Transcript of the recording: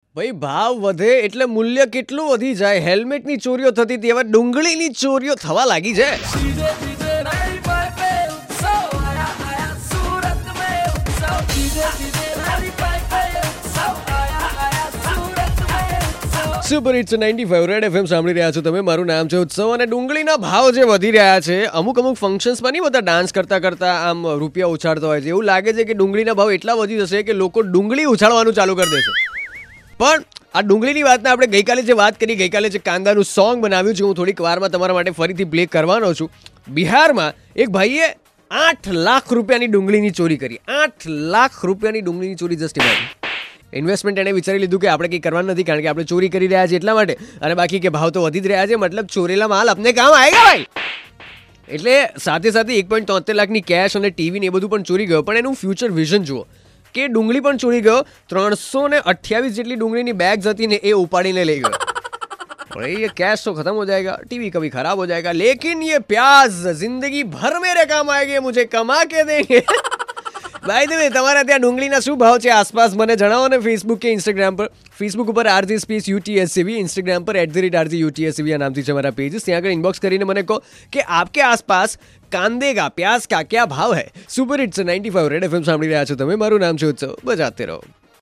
ભાઈ ભાવ વધે એટલે મૂલ્ય કેટલું વધી જાય. હેલ્મેટની ચોરીઓ થતી હતી, હવે ડુંગળીની ચોરીઓ થવા લાગી છે. સુપર હિટ્સ 95 રેડ એફએમ સાંભળી રહ્યા છો તમે. મારું નામ છે ઉત્સવ અને ડુંગળીના ભાવ જે વધી રહ્યા છે, અમુક ફંક્શન્સમાં નહીં બધા ડાન્સ કરતા આમ રૂપિયા ઉછાળતા હોય છે. એવું લાગે છે કે ડુંગળીના ભાવ એટલા વધી જશે કે લોકો ડુંગળી ઉછાળવાનું ચાલુ કરી દેશે. પણ આ ડુંગળીની વાતને આપણે ગઈકાલે જે વાત કરી, ગઈકાલે જે કાંદાનું સોંગ બનાવ્યું છે, હું થોડીક વારમાં તમારા માટે ફરીથી પ્લે કરવાનો છું. બિહારમાં એક ભાઈએ 8 લાખ રૂપિયાની ડુંગળીની ચોરી કરી. 8 લાખ રૂપિયાની ડુંગળીની ચોરી જસ્ટ ઇમેજિન. ઇન્વેસ્ટમેન્ટ એને વિચારી લીધું કે આપણે કંઈ કરવાનું નથી, કારણ કે આપણે ચોરી કરી રહ્યા છીએ એટલા માટે, અને બાકી કે ભાવ તો વધી જ રહ્યા છે, મતલબ ચોરેલા માલ આપને કામ આવેગા ભાઈ. એટલે સાથે સાથે 1.73 લાખની કેશ અને ટીવી ને એ બધું પણ ચોરી ગયો. પણ એનું ફ્યુચર વિઝન જુઓ કે ડુંગળી પણ ચોરી ગયો. 328 જેટલી ડુંગળીની બેગ્સ હતી ને એ ઉપાડીને લઈ ગયો. भाई ये कैश तो खत्म हो जाएगा, टीवी कभी खराब हो जाएगा, लेकिन ये प्याज जिंदगी भर मेरे काम आएंगे, मुझे कमा के देंगे. ભાઈ તમે તમારા ત્યાં ડુંગળીના શું ભાવ છે આસપાસ મને જણાવો ને. ફેસબુક કે ઇન્સ્ટાગ્રામ પર. ફેસબુક ઉપર RJ સ્પેસ UTSCV, ઇન્સ્ટાગ્રામ પર @RJ UTSCV આ નામથી છે મારા પેજ. ત્યાં આગળ ઇનબોક્સ કરીને મને કહો કે આપકે આસપાસ કાંદે કા પ્યાજ કા ક્યા ભાવ હૈ. સુપર હિટ્સ 95 રેડ એફએમ સાંભળી રહ્યા છો તમે. મારું નામ છે ઉત્સવ. બજાતે રહો.